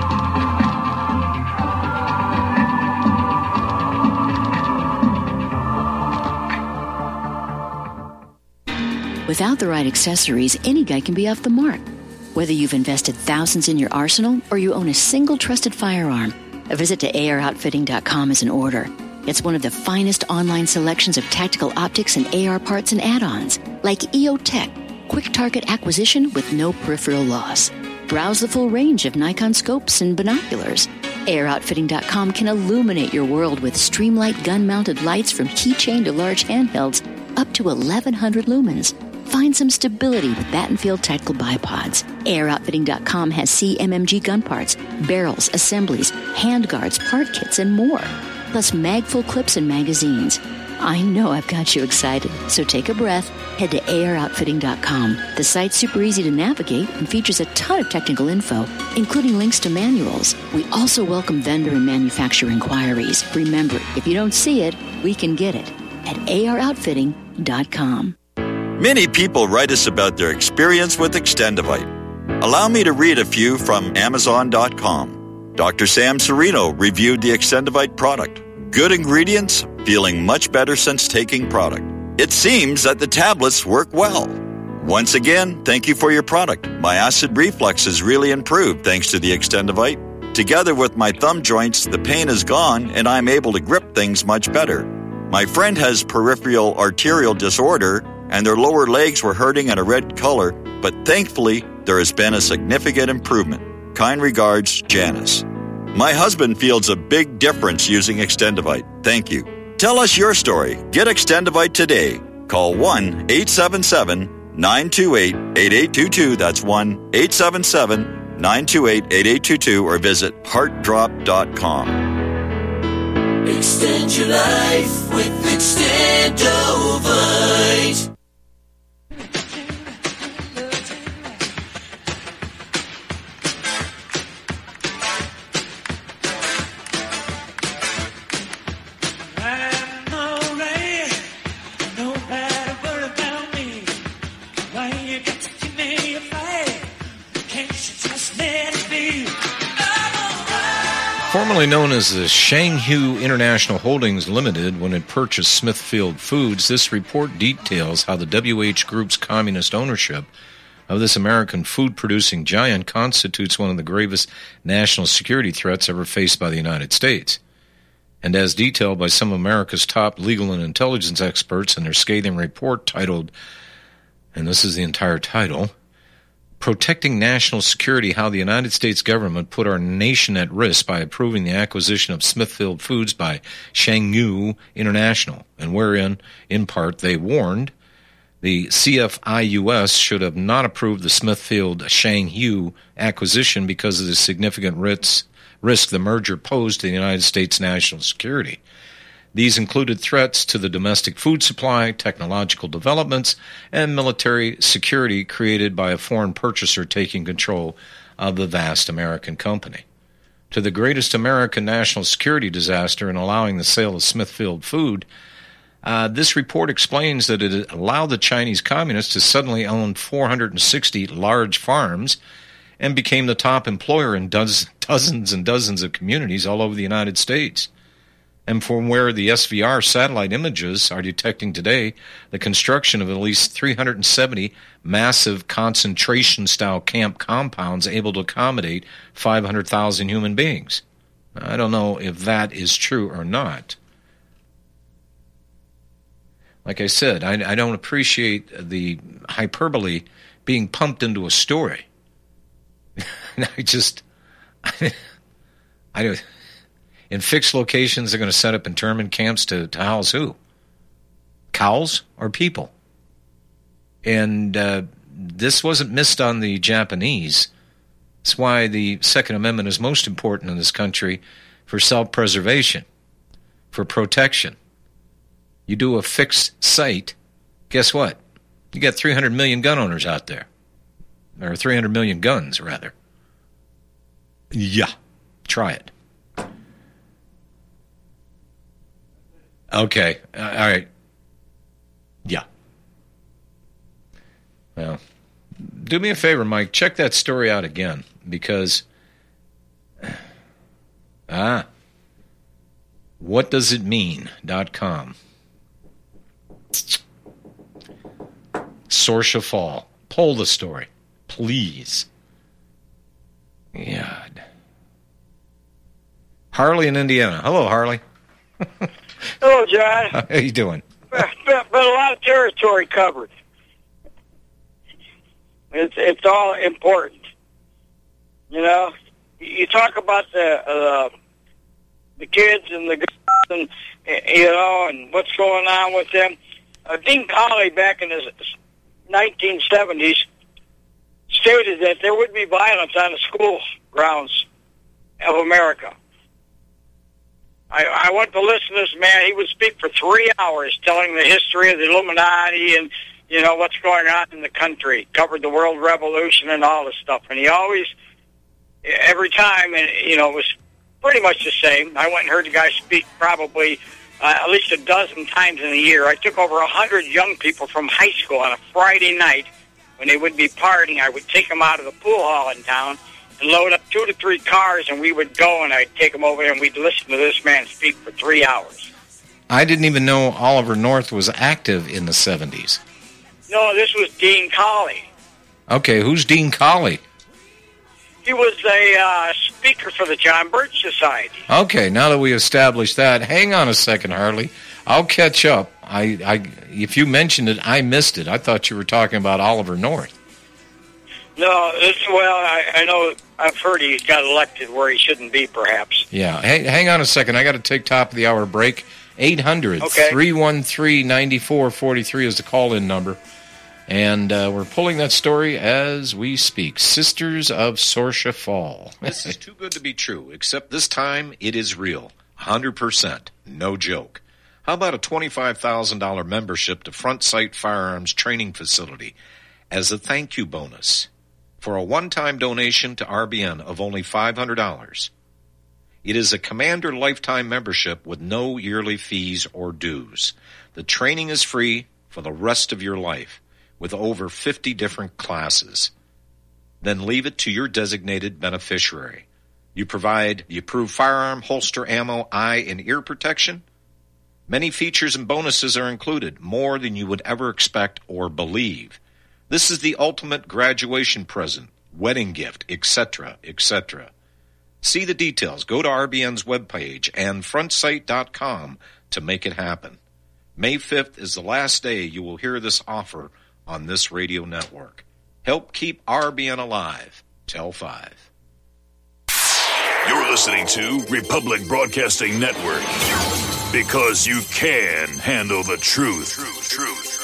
Without the right accessories, any guy can be off the mark. Whether you've invested thousands in your arsenal or you own a single trusted firearm, a visit to A R outfitting dot com is in order. It's one of the finest online selections of tactical optics and A R parts and add-ons, like E O Tech, quick target acquisition with no peripheral loss. Browse the full range of Nikon scopes and binoculars. A R outfitting dot com can illuminate your world with Streamlight gun-mounted lights from keychain to large handhelds up to eleven hundred lumens. Find some stability with Battenfield tactical bipods. A R outfitting dot com has C M M G gun parts, barrels, assemblies, handguards, part kits, and more. Plus mag-full clips and magazines. I know I've got you excited, so take a breath. Head to A R outfitting dot com. The site's super easy to navigate and features a ton of technical info, including links to manuals. We also welcome vendor and manufacturer inquiries. Remember, if you don't see it, we can get it at A R outfitting dot com. Many people write us about their experience with Extendivite. Allow me to read a few from Amazon dot com. Doctor Sam Serino reviewed the Extendivite product. Good ingredients, feeling much better since taking product. It seems that the tablets work well. Once again, thank you for your product. My acid reflux has really improved thanks to the Extendivite. Together with my thumb joints, the pain is gone and I'm able to grip things much better. My friend has peripheral arterial disorder and their lower legs were hurting in a red color, but thankfully there has been a significant improvement. Kind regards, Janice. My husband feels a big difference using Extendivite. Thank you. Tell us your story. Get Extendivite today. Call one eight seven seven, nine two eight, eight eight two two. That's one eight seven seven, nine two eight, eight eight two two or visit heart drop dot com. Extend your life with Extendovite. Formerly known as the Shanghu International Holdings Limited, when it purchased Smithfield Foods, this report details how the W H Group's communist ownership of this American food-producing giant constitutes one of the gravest national security threats ever faced by the United States. And as detailed by some of America's top legal and intelligence experts in their scathing report titled, and this is the entire title, protecting national security, how the United States government put our nation at risk by approving the acquisition of Smithfield Foods by Shangyu International, and wherein, in part, they warned the C F I U S should have not approved the Smithfield Shangyu acquisition because of the significant risks, risk the merger posed to the United States national security. These included threats to the domestic food supply, technological developments, and military security created by a foreign purchaser taking control of the vast American company. To the greatest American national security disaster in allowing the sale of Smithfield Food, uh, this report explains that it allowed the Chinese communists to suddenly own four hundred sixty large farms and became the top employer in dozens, dozens and dozens of communities all over the United States. And from where the S V R satellite images are detecting today, the construction of at least three hundred seventy massive concentration-style camp compounds able to accommodate five hundred thousand human beings. I don't know if that is true or not. Like I said, I, I don't appreciate the hyperbole being pumped into a story. I just... I, I don't... In fixed locations, they're going to set up internment camps to, to house who? Cows or people? And uh, this wasn't missed on the Japanese. That's why the Second Amendment is most important in this country for self-preservation, for protection. You do a fixed site, guess what? You got three hundred million gun owners out there. Or three hundred million guns, rather. Yeah, try it. Okay, uh, all right. Yeah. Well, do me a favor, Mike. Check that story out again, because... Ah. What does it mean? Dot com. Sorsha Fall. Pull the story, please. God. Harley in Indiana. Hello, Harley. Hello, John. How you doing? But, but a lot of territory covered. It's it's all important. You know, you talk about the uh, the kids and the and you know and what's going on with them. Uh, Dean Colley back in the nineteen seventies stated that there would be violence on the school grounds of America. I, I went to listen to this man. He would speak for three hours telling the history of the Illuminati and, you know, what's going on in the country. Covered the World Revolution and all this stuff. And he always, every time, and you know, it was pretty much the same. I went and heard the guy speak probably uh, at least a dozen times in a year. I took over a hundred young people from high school on a Friday night when they would be partying. I would take them out of the pool hall in town and load up two to three cars, and we would go, and I'd take them over there, and we'd listen to this man speak for three hours. I didn't even know Oliver North was active in the seventies. No, this was Dean Colley. Okay, who's Dean Colley? He was a uh, speaker for the John Birch Society. Okay, now that we established that, hang on a second, Harley. I'll catch up. I, I, if you mentioned it, I missed it. I thought you were talking about Oliver North. No, this, well, I, I know, I've heard he got elected where he shouldn't be, perhaps. Yeah, hey, hang on a second. I got to take top of the hour break. eight hundred, three one three, nine four four three is the call-in number. And uh, we're pulling that story as we speak. Sisters of Sorsha Fall. This is too good to be true, except this time it is real. one hundred percent. No joke. How about a twenty-five thousand dollars membership to Front Sight Firearms Training Facility as a thank you bonus for a one-time donation to R B N of only five hundred dollars? It is a Commander lifetime membership with no yearly fees or dues. The training is free for the rest of your life with over fifty different classes. Then leave it to your designated beneficiary. You provide the approved firearm, holster, ammo, eye, and ear protection. Many features and bonuses are included, more than you would ever expect or believe. This is the ultimate graduation present, wedding gift, et cetera, et cetera. See the details. Go to R B N's webpage and front sight dot com to make it happen. May fifth is the last day you will hear this offer on this radio network. Help keep R B N alive. Tell five. You're listening to Republic Broadcasting Network, because you can handle the truth. Truth, truth.